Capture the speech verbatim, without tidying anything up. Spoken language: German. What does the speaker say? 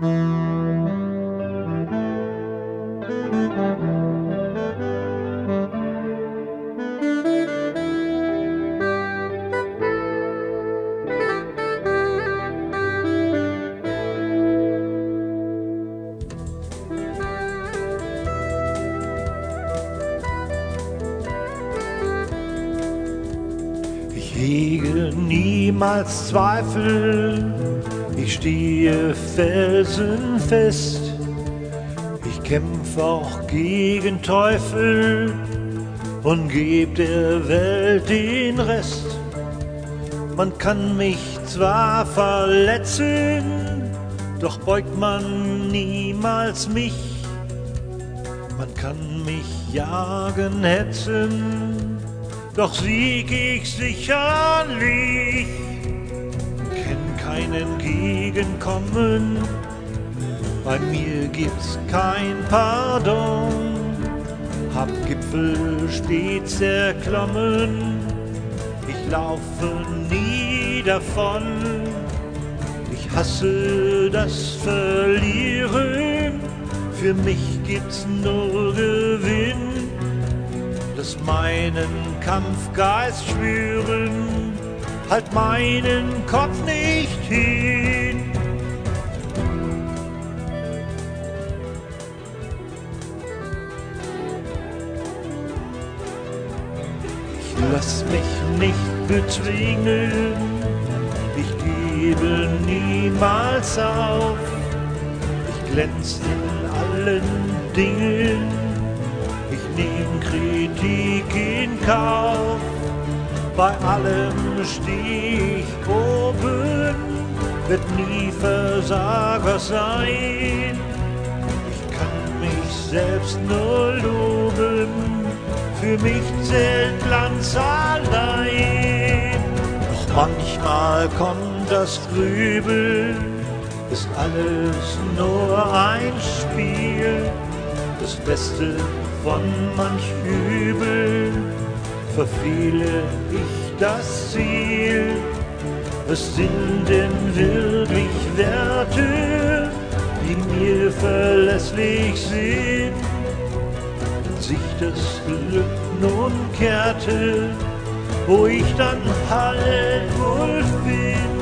Ich hege niemals Zweifel, ich stehe felsenfest. Ich kämpf auch gegen Teufel und geb der Welt den Rest. Man kann mich zwar verletzen, doch beugt man niemals mich. Man kann mich jagen, hetzen, doch sieg ich sicherlich. Kenn keinen Gegenkommen, bei mir gibt's kein Pardon. Hab Gipfel stets erklommen, ich laufe nie davon. Ich hasse das Verlieren, für mich gibt's nur Gewinn. Lass meinen Kampfgeist schwören, halt meinen Kopf nicht hin. Ich lass mich nicht bezwingen, ich gebe niemals auf. Ich glänz in allen Dingen, ich nehm Kritik in Kauf. Bei allem steh ich oben, wird nie Versager sein. Ich kann mich selbst nur loben, für mich zählt Glanz allein. Doch manchmal kommt das Grübeln, ist alles nur ein Spiel. Das Beste von manch Übel verfehle ich das Ziel. Was sind denn wirklich Werte, die mir verlässlich sind? Wenn sich das Glück nun kehrte, wo ich dann halt wohl bin.